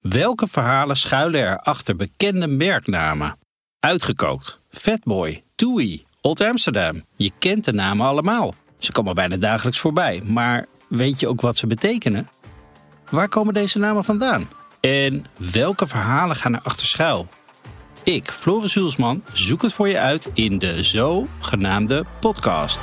Welke verhalen schuilen er achter bekende merknamen? Uitgekookt, Fatboy, TUI, Old Amsterdam. Je kent de namen allemaal. Ze komen bijna dagelijks voorbij, maar weet je ook wat ze betekenen? Waar komen deze namen vandaan? En welke verhalen gaan er achter schuil? Ik, Floris Hulsman, zoek het voor je uit in de zogenaamde podcast.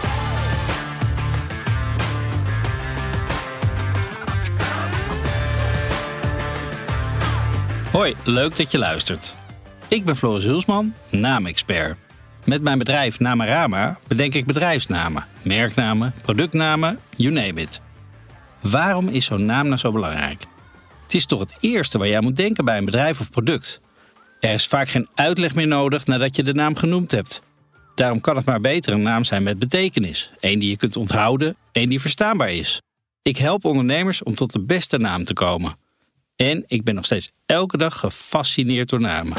Hoi, leuk dat je luistert. Ik ben Floris Hulsman, naamexpert. Met mijn bedrijf Namarama bedenk ik bedrijfsnamen, merknamen, productnamen, you name it. Waarom is zo'n naam nou zo belangrijk? Het is toch het eerste waar je aan moet denken bij een bedrijf of product. Er is vaak geen uitleg meer nodig nadat je de naam genoemd hebt. Daarom kan het maar beter een naam zijn met betekenis. Eén die je kunt onthouden, één die verstaanbaar is. Ik help ondernemers om tot de beste naam te komen. En ik ben nog steeds elke dag gefascineerd door namen.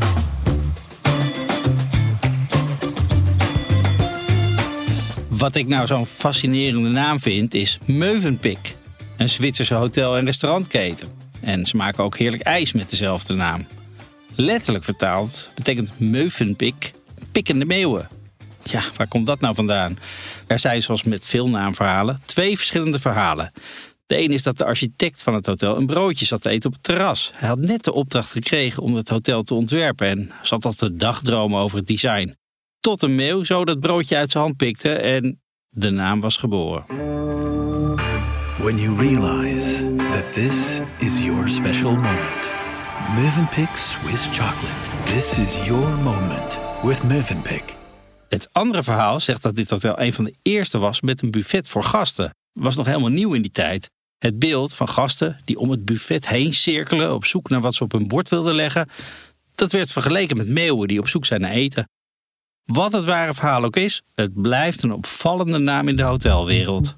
Wat ik nou zo'n fascinerende naam vind is Mövenpick. Een Zwitserse hotel- en restaurantketen. En ze maken ook heerlijk ijs met dezelfde naam. Letterlijk vertaald betekent Mövenpick pikkende meeuwen. Ja, waar komt dat nou vandaan? Er zijn, zoals met veel naamverhalen, 2 verschillende verhalen. De een is dat de architect van het hotel een broodje zat te eten op het terras. Hij had net de opdracht gekregen om het hotel te ontwerpen en zat al te dagdromen over het design. Tot een meeuw zo dat broodje uit zijn hand pikte en de naam was geboren. When you realize that this is your special moment. Mövenpick Swiss Chocolate. This is your moment with Mövenpick. Het andere verhaal zegt dat dit hotel een van de eerste was met een buffet voor gasten. Was nog helemaal nieuw in die tijd. Het beeld van gasten die om het buffet heen cirkelen op zoek naar wat ze op hun bord wilden leggen, dat werd vergeleken met meeuwen die op zoek zijn naar eten. Wat het ware verhaal ook is, het blijft een opvallende naam in de hotelwereld.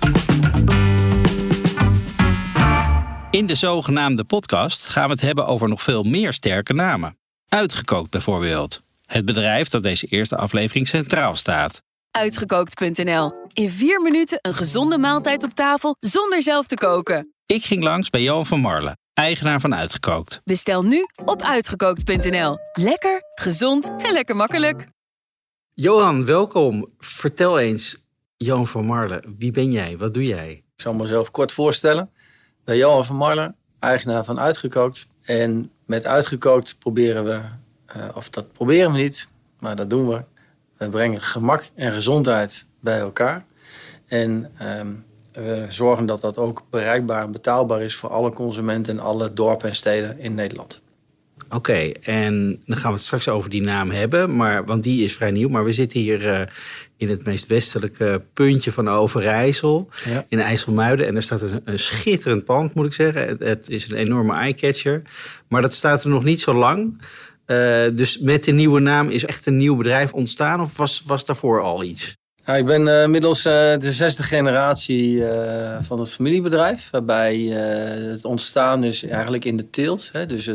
In de zogenaamde podcast gaan we het hebben over nog veel meer sterke namen. Uitgekookt bijvoorbeeld. Het bedrijf dat deze eerste aflevering centraal staat. Uitgekookt.nl. In 4 minuten een gezonde maaltijd op tafel zonder zelf te koken. Ik ging langs bij Johan van Marle, eigenaar van Uitgekookt. Bestel nu op uitgekookt.nl. Lekker, gezond en lekker makkelijk. Johan, welkom. Vertel eens, Johan van Marle, wie ben jij? Wat doe jij? Ik zal mezelf kort voorstellen. Ik ben Johan van Marle, eigenaar van Uitgekookt. En met Uitgekookt proberen we, of dat proberen we niet, maar dat doen we. We brengen gemak en gezondheid bij elkaar. En we zorgen dat dat ook bereikbaar en betaalbaar is voor alle consumenten in alle dorpen en steden in Nederland. Oké, en dan gaan we het straks over die naam hebben, want die is vrij nieuw. Maar we zitten hier in het meest westelijke puntje van Overijssel, ja. In IJsselmuiden. En er staat een schitterend pand, moet ik zeggen. Het is een enorme eye-catcher. Maar dat staat er nog niet zo lang. Dus met de nieuwe naam is echt een nieuw bedrijf ontstaan, of was daarvoor al iets? Nou, ik ben inmiddels de 6e generatie van het familiebedrijf. Waarbij het ontstaan is eigenlijk in de teelt. Hè. Dus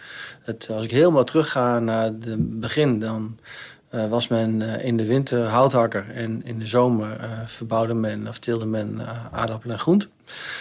als ik helemaal terug ga naar het begin, dan was men in de winter houthakker. En in de zomer teelde men aardappelen en groenten.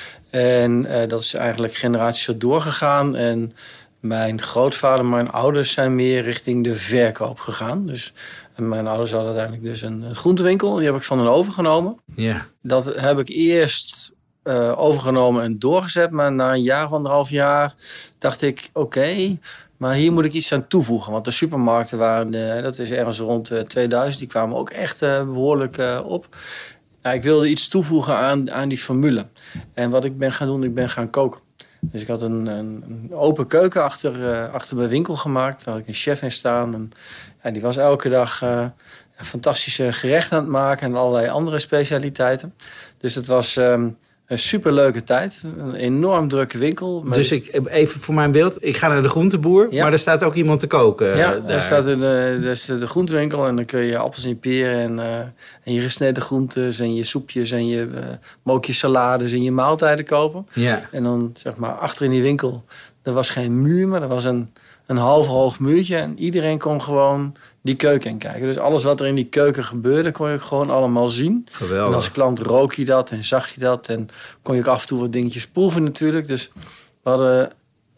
En dat is eigenlijk generaties zo doorgegaan. En mijn grootvader en mijn ouders zijn meer richting de verkoop gegaan. Dus mijn ouders hadden uiteindelijk dus een groentewinkel. Die heb ik van hen overgenomen. Ja. Dat heb ik eerst overgenomen en doorgezet. Maar na een jaar, 1,5 jaar, dacht ik, oké, maar hier moet ik iets aan toevoegen. Want de supermarkten waren, dat is ergens rond 2000, die kwamen ook echt behoorlijk op. Ik wilde iets toevoegen aan die formule. En wat ik ben gaan doen, ik ben gaan koken. Dus ik had een open keuken achter mijn winkel gemaakt. Daar had ik een chef in staan. En die was elke dag fantastische gerechten aan het maken en allerlei andere specialiteiten. Dus het was een superleuke tijd. Een enorm drukke winkel. Dus even voor mijn beeld, ik ga naar de groenteboer, ja. Maar er staat ook iemand te koken. Ja, er staat de groentewinkel en dan kun je appels en peren en je gesneden groentes en je soepjes en je mookjes salades en je maaltijden kopen. Ja. En dan zeg maar achter in die winkel, er was geen muur, maar er was een half hoog muurtje en iedereen kon gewoon die keuken in kijken. Dus alles wat er in die keuken gebeurde, kon je gewoon allemaal zien. Geweldig. En als klant rook je dat en zag je dat en kon je ook af en toe wat dingetjes proeven natuurlijk. Dus we hadden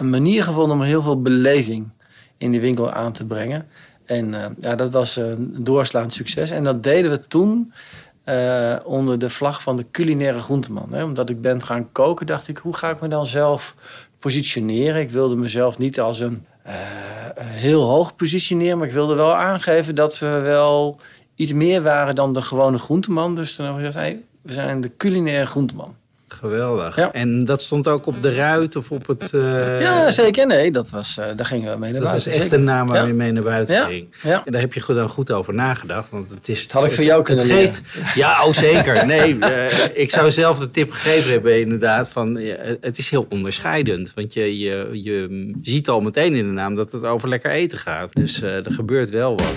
een manier gevonden om heel veel beleving in die winkel aan te brengen. En dat was een doorslaand succes. En dat deden we toen onder de vlag van de culinaire groenteman. Hè? Omdat ik ben gaan koken, dacht ik, hoe ga ik me dan zelf positioneren? Ik wilde mezelf niet als een heel hoog positioneren, maar ik wilde wel aangeven dat we wel iets meer waren dan de gewone groenteman. Dus toen hebben we gezegd, we zijn de culinaire groenteman. Geweldig. Ja. En dat stond ook op de ruit of op het... Ja, zeker. Nee, daar gingen we mee naar buiten. Dat was echt zeker. een naam waar je mee naar buiten ging. Ja. En daar heb je dan goed over nagedacht. Want het is, dat had ik voor jou kunnen leren. Ja, zeker. Nee, ik zou zelf de tip gegeven hebben inderdaad. Van, het is heel onderscheidend. Want je ziet al meteen in de naam dat het over lekker eten gaat. Dus er gebeurt wel wat.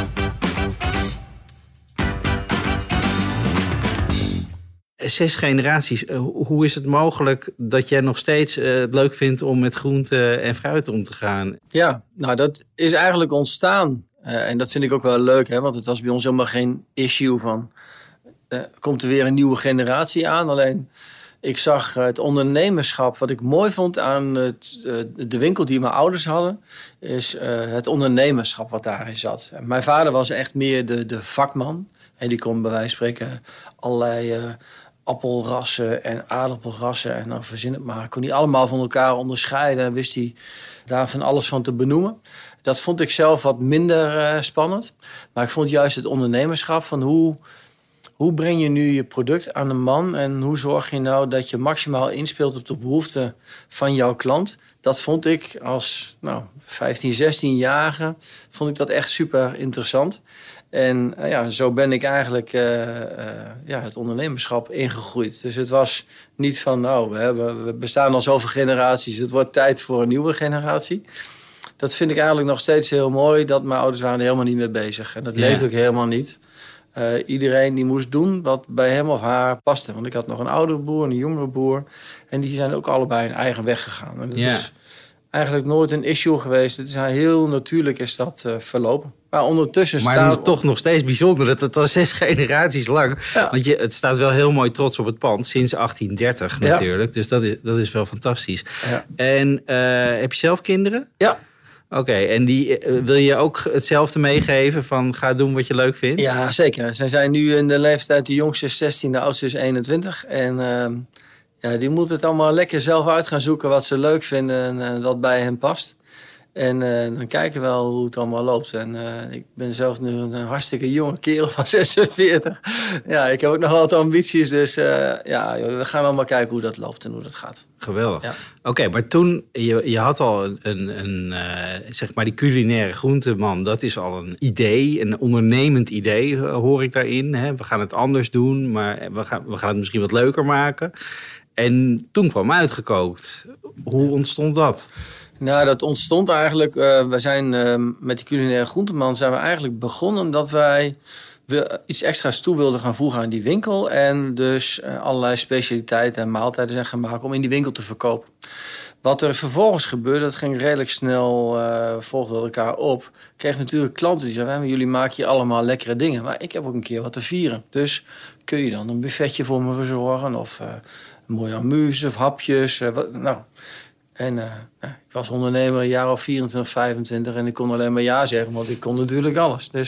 Zes generaties. Hoe is het mogelijk dat jij nog steeds het leuk vindt om met groente en fruit om te gaan? Ja, nou dat is eigenlijk ontstaan. En dat vind ik ook wel leuk, hè, want het was bij ons helemaal geen issue van... komt er weer een nieuwe generatie aan? Alleen, ik zag het ondernemerschap. Wat ik mooi vond aan de winkel die mijn ouders hadden... is het ondernemerschap wat daarin zat. En mijn vader was echt meer de vakman. En die kon bij wijze van spreken allerlei... appelrassen en aardappelrassen en dan verzin het maar. Kon hij allemaal van elkaar onderscheiden en wist hij daar van alles van te benoemen. Dat vond ik zelf wat minder spannend. Maar ik vond juist het ondernemerschap van hoe breng je nu je product aan de man en hoe zorg je nou dat je maximaal inspeelt op de behoeften van jouw klant. Dat vond ik als 15, 16-jarige vond ik dat echt super interessant. En zo ben ik eigenlijk het ondernemerschap ingegroeid. Dus het was niet van, we bestaan al zoveel generaties. Het wordt tijd voor een nieuwe generatie. Dat vind ik eigenlijk nog steeds heel mooi. Dat mijn ouders waren er helemaal niet mee bezig. En dat leeft ook helemaal niet. Iedereen die moest doen wat bij hem of haar paste. Want ik had nog een oudere broer en een jongere broer. En die zijn ook allebei hun eigen weg gegaan. En dat is eigenlijk nooit een issue geweest. Het is heel natuurlijk is dat verlopen. Maar ondertussen Maar toch nog steeds bijzonder dat het al 6 generaties lang... Ja. Want het staat wel heel mooi trots op het pand. Sinds 1830 natuurlijk. Dus dat is wel fantastisch. Ja. En heb je zelf kinderen? Ja. Oké, en die wil je ook hetzelfde meegeven van ga doen wat je leuk vindt? Ja, zeker. Ze zijn nu in de leeftijd, de jongste is 16, de oudste is 21. En die moeten het allemaal lekker zelf uit gaan zoeken wat ze leuk vinden en wat bij hen past. En dan kijken we wel hoe het allemaal loopt. En ik ben zelf nu een hartstikke jonge kerel van 46. Ja, ik heb ook nog wat ambities. Dus we gaan allemaal kijken hoe dat loopt en hoe dat gaat. Geweldig. Ja. Oké, maar toen, je had al zeg maar die culinaire groenteman. Dat is al een idee, een ondernemend idee hoor ik daarin. Hè? We gaan het anders doen, maar we gaan het misschien wat leuker maken. En toen kwam Uitgekookt. Hoe ontstond dat? Nou, dat ontstond eigenlijk... we zijn met die culinaire groenteman zijn we eigenlijk begonnen... dat wij iets extra's toe wilden gaan voegen aan die winkel. En dus allerlei specialiteiten en maaltijden zijn gaan maken... om in die winkel te verkopen. Wat er vervolgens gebeurde, dat ging redelijk snel... volgde elkaar op. Ik kreeg natuurlijk klanten die zeiden... jullie maken hier allemaal lekkere dingen... maar ik heb ook een keer wat te vieren. Dus kun je dan een buffetje voor me verzorgen... of een mooie amuse of hapjes... En ik was ondernemer een jaar of 24, 25 en ik kon alleen maar ja zeggen, want ik kon natuurlijk alles. Dus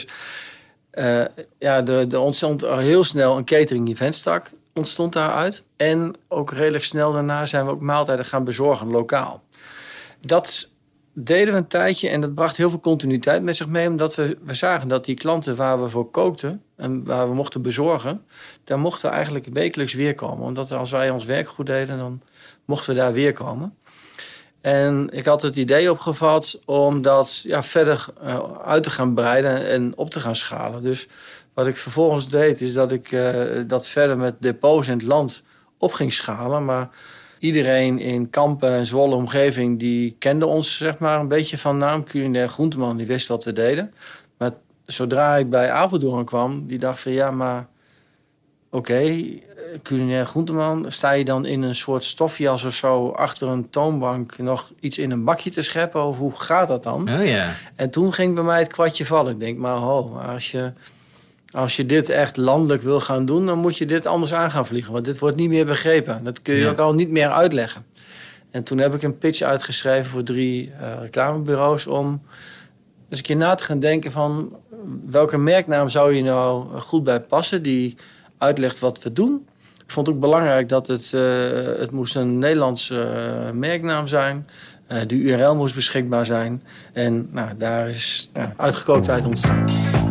er ontstond heel snel een catering-eventstak ontstond daaruit. En ook redelijk snel daarna zijn we ook maaltijden gaan bezorgen, lokaal. Dat deden we een tijdje en dat bracht heel veel continuïteit met zich mee. Omdat we zagen dat die klanten waar we voor kookten en waar we mochten bezorgen... daar mochten we eigenlijk wekelijks weer komen. Omdat als wij ons werk goed deden, dan mochten we daar weer komen. En ik had het idee opgevat om dat verder uit te gaan breiden en op te gaan schalen. Dus wat ik vervolgens deed, is dat ik dat verder met depots in het land op ging schalen. Maar iedereen in Kampen en Zwolle omgeving, die kende ons zeg maar een beetje van naam. Culinaire groenteman, die wist wat we deden. Maar zodra ik bij Apeldoorn kwam, die dacht van oké, culinaire groenteman, sta je dan in een soort stofjas of zo achter een toonbank nog iets in een bakje te scheppen? Of hoe gaat dat dan? Oh, ja. En toen ging bij mij het kwartje vallen. Ik denk, maar als je dit echt landelijk wil gaan doen, dan moet je dit anders aan gaan vliegen. Want dit wordt niet meer begrepen. Dat kun je ook al niet meer uitleggen. En toen heb ik een pitch uitgeschreven voor 3 reclamebureaus om eens een keer na te gaan denken van welke merknaam zou je nou goed bij passen die uitlegt wat we doen. Ik vond het ook belangrijk dat het moest een Nederlandse merknaam zijn. De URL moest beschikbaar zijn. En daar is uitgekooktheid ontstaan.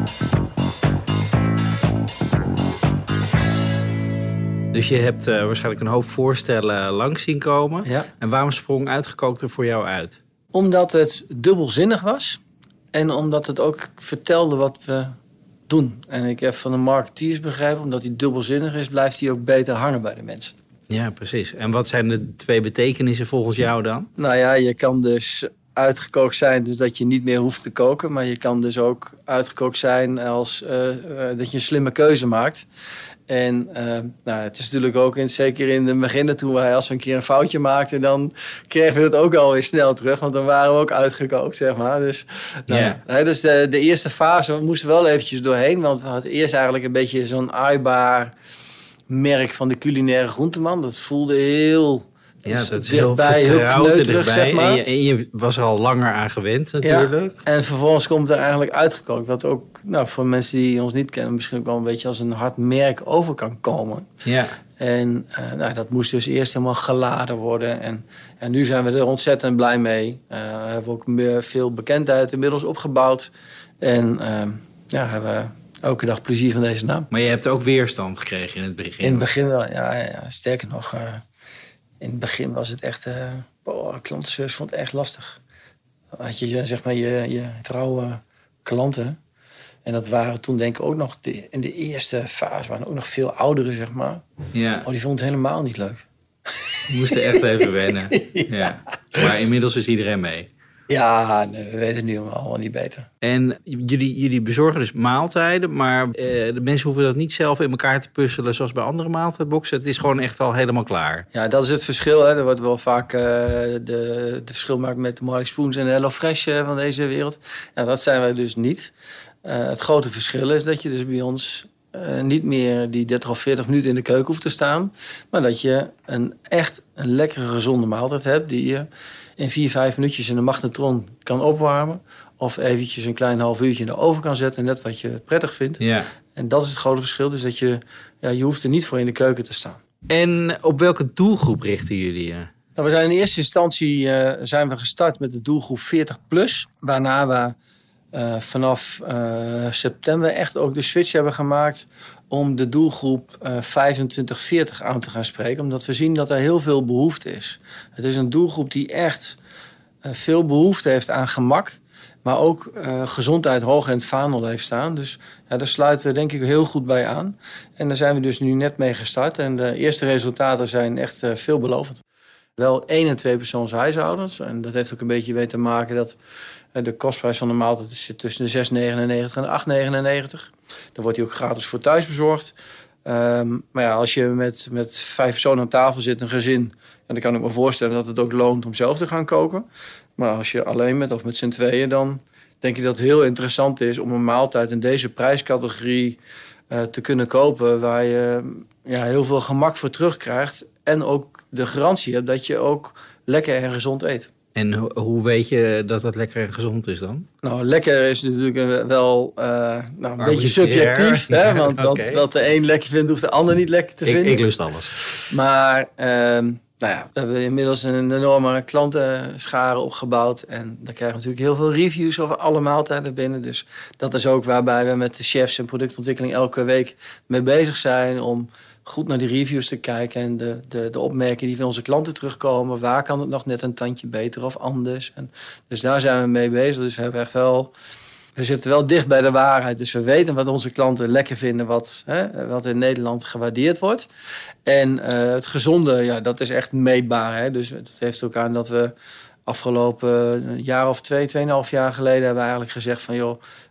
Dus je hebt waarschijnlijk een hoop voorstellen langs zien komen. Ja. En waarom sprong uitgekookt er voor jou uit? Omdat het dubbelzinnig was. En omdat het ook vertelde wat we doen. En ik heb van de marketeers begrepen, omdat hij dubbelzinnig is, blijft hij ook beter hangen bij de mensen. Ja, precies. En wat zijn de 2 betekenissen volgens jou dan? Nou ja, je kan dus uitgekookt zijn, dus dat je niet meer hoeft te koken. Maar je kan dus ook uitgekookt zijn als dat je een slimme keuze maakt. En het is natuurlijk ook, zeker in het begin, toen wij als we een keer een foutje maakten, dan kregen we het ook alweer snel terug. Want dan waren we ook uitgekookt, zeg maar. Dus, dus de eerste fase, we moesten wel eventjes doorheen. Want we hadden eerst eigenlijk een beetje zo'n aaibaar merk van de culinaire groenteman. Dat voelde heel dat is dichtbij, heel kneuterig, zeg maar. En je was er al langer aan gewend natuurlijk. Ja, en vervolgens komt er eigenlijk uitgekookt. Wat ook voor mensen die ons niet kennen misschien ook wel een beetje als een hard merk over kan komen. Ja. En dat moest dus eerst helemaal geladen worden. En nu zijn we er ontzettend blij mee. We hebben ook veel bekendheid inmiddels opgebouwd. En hebben we elke dag plezier van deze naam. Maar je hebt ook weerstand gekregen in het begin? In het begin wel, ja. Sterker nog, in het begin was het echt... klantenservice vond het echt lastig. Dan had je zeg maar je trouwe klanten. En dat waren toen denk ik ook nog... in de eerste fase waren ook nog veel ouderen, zeg maar. Ja. Die vonden het helemaal niet leuk. We moesten echt even wennen. Ja. Maar inmiddels is iedereen mee. Ja, we weten het nu allemaal niet beter. En jullie bezorgen dus maaltijden, maar de mensen hoeven dat niet zelf in elkaar te puzzelen zoals bij andere maaltijdboxen. Het is gewoon echt al helemaal klaar. Ja, dat is het verschil. Hè. Er wordt wel vaak de verschil gemaakt met de Marley Spoons en de HelloFresh van deze wereld. Ja, dat zijn wij dus niet. Het grote verschil is dat je dus bij ons niet meer die 30 of 40 minuten in de keuken hoeft te staan, maar dat je een lekkere, gezonde maaltijd hebt die je in 4-5 minuutjes in de magnetron kan opwarmen. Of eventjes een klein half uurtje in de oven kan zetten. Net wat je prettig vindt. Ja. En dat is het grote verschil. Dus dat je hoeft er niet voor in de keuken te staan. En op welke doelgroep richten jullie je? We zijn in eerste instantie gestart met de doelgroep 40+. Waarna we vanaf september echt ook de switch hebben gemaakt om de doelgroep 25-40 aan te gaan spreken. Omdat we zien dat er heel veel behoefte is. Het is een doelgroep die echt veel behoefte heeft aan gemak. Maar ook gezondheid hoog in het vaandel heeft staan. Dus daar sluiten we denk ik heel goed bij aan. En daar zijn we dus nu net mee gestart. En de eerste resultaten zijn echt veelbelovend. Wel 1- en 2-persoons huishoudens. En dat heeft ook een beetje mee te maken dat de kostprijs van de maaltijd zit tussen de 6,99 en de 8,99. Dan wordt die ook gratis voor thuis bezorgd. Maar ja, als je met 5 personen aan tafel zit, een gezin, dan kan ik me voorstellen dat het ook loont om zelf te gaan koken. Maar als je alleen bent of met z'n tweeën, dan denk ik dat het heel interessant is om een maaltijd in deze prijscategorie te kunnen kopen, waar je heel veel gemak voor terugkrijgt en ook de garantie hebt dat je ook lekker en gezond eet. En hoe weet je dat dat lekker en gezond is dan? Nou, lekker is natuurlijk wel een beetje subjectief. Hè? Want wat de een lekker vindt, hoeft de ander niet lekker te vinden. Ik lust alles. Maar we hebben inmiddels een enorme klantenschare opgebouwd. En daar krijgen we natuurlijk heel veel reviews over alle maaltijden binnen. Dus dat is ook waarbij we met de chefs en productontwikkeling elke week mee bezig zijn om goed naar die reviews te kijken en de opmerkingen die van onze klanten terugkomen. Waar kan het nog net een tandje beter of anders? En dus daar zijn we mee bezig. Dus we hebben echt we zitten wel dicht bij de waarheid. Dus we weten wat onze klanten lekker vinden, wat in Nederland gewaardeerd wordt. En het gezonde, dat is echt meetbaar. Hè? Dus dat heeft ook aan dat we afgelopen jaar of 2,5 jaar geleden hebben we eigenlijk gezegd van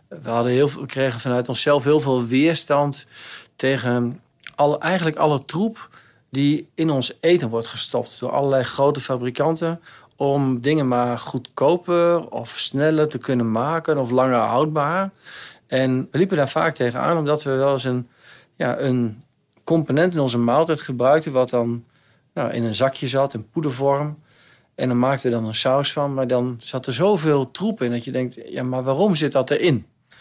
we kregen vanuit onszelf heel veel weerstand tegen eigenlijk alle troep die in ons eten wordt gestopt door allerlei grote fabrikanten om dingen maar goedkoper of sneller te kunnen maken of langer houdbaar. En we liepen daar vaak tegenaan omdat we wel eens een component in onze maaltijd gebruikten wat dan in een zakje zat, in poedervorm. En dan maakten we dan een saus van. Maar dan zat er zoveel troep in dat je denkt, ja, maar waarom zit dat erin?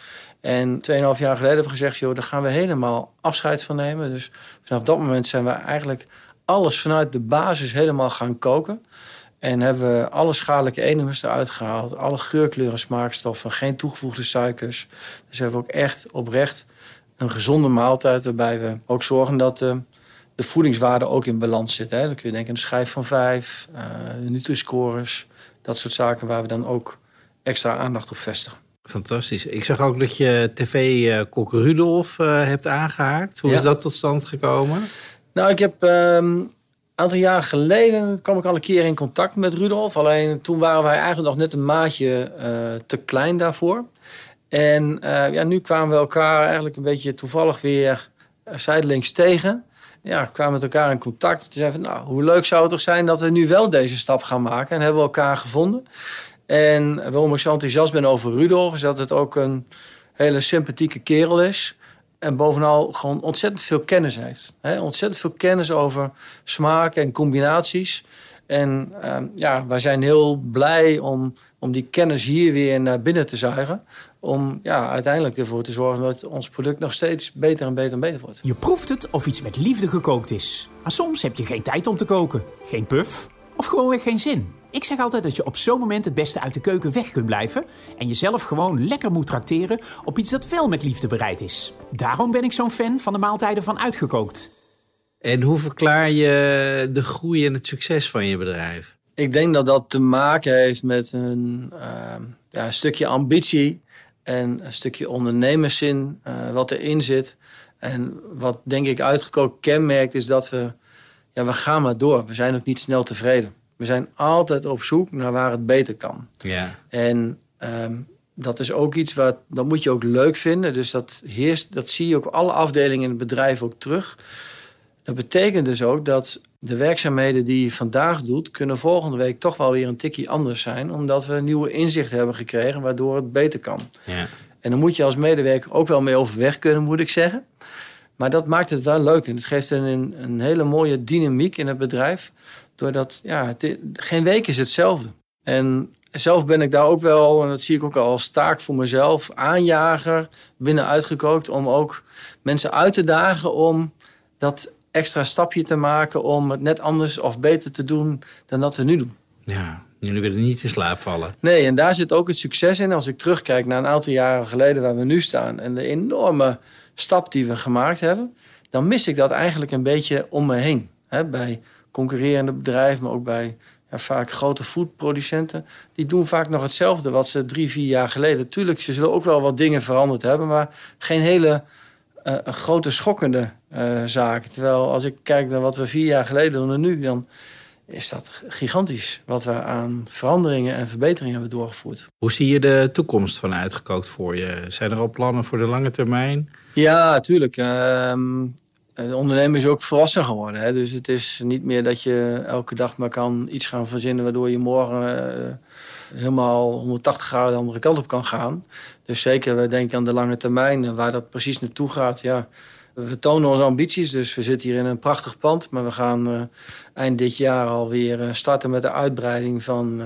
En 2,5 jaar geleden hebben we gezegd, joh, daar gaan we helemaal afscheid van nemen. Dus vanaf dat moment zijn we eigenlijk alles vanuit de basis helemaal gaan koken. En hebben we alle schadelijke E-nummers eruit gehaald. Alle geurkleuren, smaakstoffen, geen toegevoegde suikers. Dus hebben we ook echt oprecht een gezonde maaltijd. Waarbij we ook zorgen dat de voedingswaarde ook in balans zit. Hè. Dan kun je denken aan een schijf van 5, de Nutri-scores. Dat soort zaken waar we dan ook extra aandacht op vestigen. Fantastisch. Ik zag ook dat je tv-kok Rudolf hebt aangehaakt. Hoe is dat tot stand gekomen? Nou, ik heb een aantal jaar geleden kwam ik al een keer in contact met Rudolf. Alleen toen waren wij eigenlijk nog net een maatje te klein daarvoor. En nu kwamen we elkaar eigenlijk een beetje toevallig weer zijdelings tegen. Ja, kwamen met elkaar in contact. Toen zeiden we, nou, hoe leuk zou het toch zijn dat we nu wel deze stap gaan maken. En hebben we elkaar gevonden. En waarom ik zo enthousiast ben over Rudolf is dat het ook een hele sympathieke kerel is. En bovenal gewoon ontzettend veel kennis heeft. Ontzettend veel kennis over smaken en combinaties. En wij zijn heel blij om die kennis hier weer naar binnen te zuigen. Om uiteindelijk ervoor te zorgen dat ons product nog steeds beter en beter en beter wordt. Je proeft het of iets met liefde gekookt is. Maar soms heb je geen tijd om te koken. Geen puff of gewoonweg geen zin. Ik zeg altijd dat je op zo'n moment het beste uit de keuken weg kunt blijven en jezelf gewoon lekker moet trakteren op iets dat wel met liefde bereid is. Daarom ben ik zo'n fan van de maaltijden van Uitgekookt. En hoe verklaar je de groei en het succes van je bedrijf? Ik denk dat dat te maken heeft met een stukje ambitie en een stukje ondernemerszin wat erin zit. En wat denk ik Uitgekookt kenmerkt is dat we gaan maar door. We zijn ook niet snel tevreden. We zijn altijd op zoek naar waar het beter kan. Ja. En dat is ook iets dat moet je ook leuk vinden. Dus dat zie je ook alle afdelingen in het bedrijf ook terug. Dat betekent dus ook dat de werkzaamheden die je vandaag doet, kunnen volgende week toch wel weer een tikje anders zijn. Omdat we nieuwe inzichten hebben gekregen, waardoor het beter kan. Ja. En dan moet je als medewerker ook wel mee overweg kunnen, moet ik zeggen. Maar dat maakt het wel leuk. En het geeft een hele mooie dynamiek in het bedrijf. Doordat, geen week is hetzelfde. En zelf ben ik daar ook wel, en dat zie ik ook al als taak voor mezelf, aanjager binnen Uitgekookt. Om ook mensen uit te dagen om dat extra stapje te maken. Om het net anders of beter te doen dan dat we nu doen. Ja, jullie willen niet in slaap vallen. Nee, en daar zit ook het succes in. Als ik terugkijk naar een aantal jaren geleden waar we nu staan. En de enorme stap die we gemaakt hebben. Dan mis ik dat eigenlijk een beetje om me heen. Bij concurrerende bedrijven, maar ook bij vaak grote foodproducenten. Die doen vaak nog hetzelfde wat ze 3-4 jaar geleden. Tuurlijk, ze zullen ook wel wat dingen veranderd hebben, maar geen hele grote schokkende zaken. Terwijl als ik kijk naar wat we 4 jaar geleden doen en nu, dan is dat gigantisch wat we aan veranderingen en verbeteringen hebben doorgevoerd. Hoe zie je de toekomst van Uitgekookt voor je? Zijn er al plannen voor de lange termijn? Ja, natuurlijk. De ondernemer is ook volwassen geworden. Hè? Dus het is niet meer dat je elke dag maar kan iets gaan verzinnen waardoor je morgen helemaal 180 graden de andere kant op kan gaan. Dus zeker, we denken aan de lange termijn. Waar dat precies naartoe gaat, we tonen onze ambities. Dus we zitten hier in een prachtig pand. Maar we gaan eind dit jaar alweer starten met de uitbreiding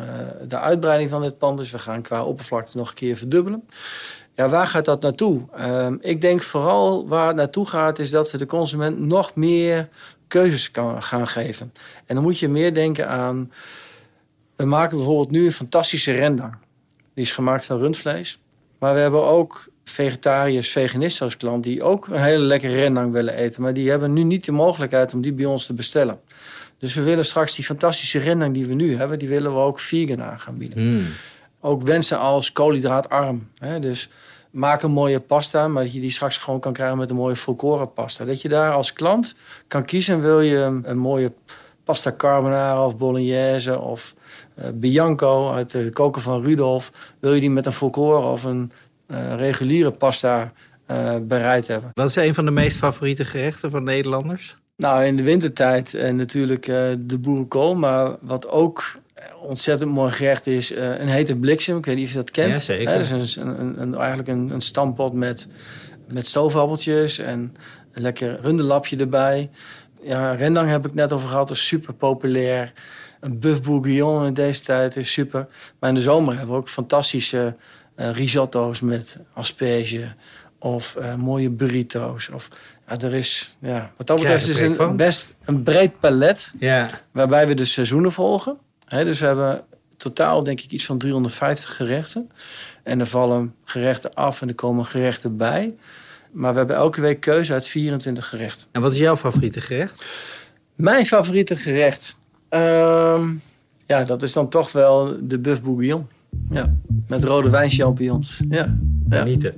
van dit pand. Dus we gaan qua oppervlakte nog een keer verdubbelen. Ja, waar gaat dat naartoe? Ik denk vooral waar het naartoe gaat is dat we de consument nog meer keuzes gaan geven. En dan moet je meer denken aan... We maken bijvoorbeeld nu een fantastische rendang. Die is gemaakt van rundvlees. Maar we hebben ook vegetariërs, veganisten als klant... die ook een hele lekkere rendang willen eten. Maar die hebben nu niet de mogelijkheid om die bij ons te bestellen. Dus we willen straks die fantastische rendang die we nu hebben... die willen we ook vegan aan gaan bieden. Ook wensen als koolhydraatarm. Dus maak een mooie pasta, maar dat je die straks gewoon kan krijgen met een mooie volkoren pasta. Dat je daar als klant kan kiezen, wil je een mooie pasta carbonara of bolognese of bianco uit de koker van Rudolf. Wil je die met een volkoren of een reguliere pasta bereid hebben. Wat is een van de meest favoriete gerechten van Nederlanders? Nou, in de wintertijd natuurlijk de boerenkool, maar wat ook ontzettend mooi gerecht is een hete bliksem. Ik weet niet of je dat kent. Ja, zeker. Dat is eigenlijk een stampot met stoofappeltjes en een lekker runderlapje erbij. Ja, rendang heb ik net over gehad, is super populair. Een bœuf bourguignon in deze tijd is super. Maar in de zomer hebben we ook fantastische risotto's met asperge. Of mooie burrito's. Of, er is, wat dat betreft is best een breed palet. Ja. Waarbij we de seizoenen volgen. Dus we hebben totaal denk ik iets van 350 gerechten. En er vallen gerechten af en er komen gerechten bij. Maar we hebben elke week keuze uit 24 gerechten. En wat is jouw favoriete gerecht? Mijn favoriete gerecht? Dat is dan toch wel de bœuf bourguignon. Ja, met rode wijnchampignons. Ja. Genieten.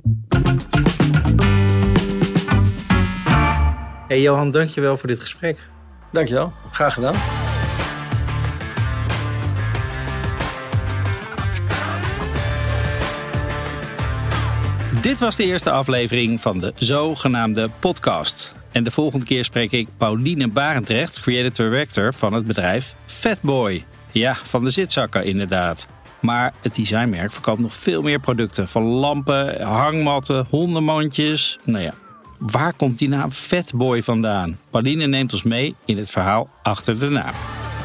Hey Johan, dankjewel voor dit gesprek. Dankjewel, graag gedaan. Dit was de eerste aflevering van de zogenaamde podcast. En de volgende keer spreek ik Pauline Barendrecht, creative director van het bedrijf Fatboy. Ja, van de zitzakken inderdaad. Maar het designmerk verkoopt nog veel meer producten. Van lampen, hangmatten, hondenmandjes. Waar komt die naam Fatboy vandaan? Pauline neemt ons mee in het verhaal achter de naam.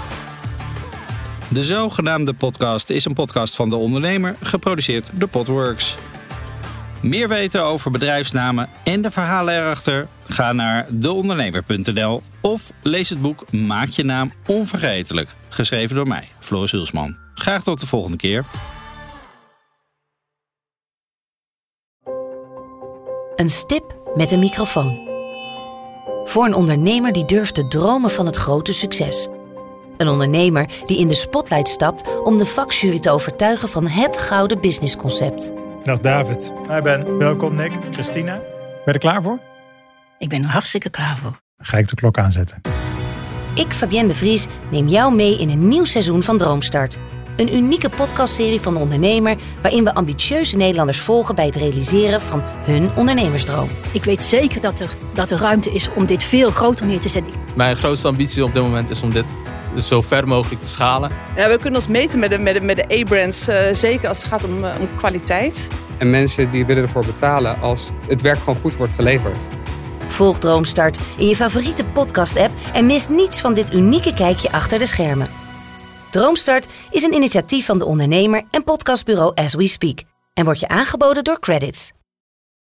De zogenaamde podcast is een podcast van De Ondernemer, geproduceerd door Podworks. Meer weten over bedrijfsnamen en de verhalen erachter? Ga naar deondernemer.nl of lees het boek Maak je naam onvergetelijk. Geschreven door mij, Floris Hulsman. Graag tot de volgende keer. Een stip met een microfoon. Voor een ondernemer die durft te dromen van het grote succes. Een ondernemer die in de spotlight stapt om de vakjury te overtuigen van het gouden businessconcept. Dag David. Hi Ben. Welkom Nick. Christina. Ben je er klaar voor? Ik ben er hartstikke klaar voor. Dan ga ik de klok aanzetten. Ik, Fabienne de Vries, neem jou mee in een nieuw seizoen van Droomstart. Een unieke podcastserie van De Ondernemer waarin we ambitieuze Nederlanders volgen bij het realiseren van hun ondernemersdroom. Ik weet zeker dat er ruimte is om dit veel groter neer te zetten. Mijn grootste ambitie op dit moment is om dit zo ver mogelijk te schalen. Ja, we kunnen ons meten met de A-brands, zeker als het gaat om kwaliteit. En mensen die willen ervoor betalen als het werk gewoon goed wordt geleverd. Volg Droomstart in je favoriete podcast-app en mis niets van dit unieke kijkje achter de schermen. Droomstart is een initiatief van De Ondernemer en podcastbureau As We Speak en wordt je aangeboden door Credits.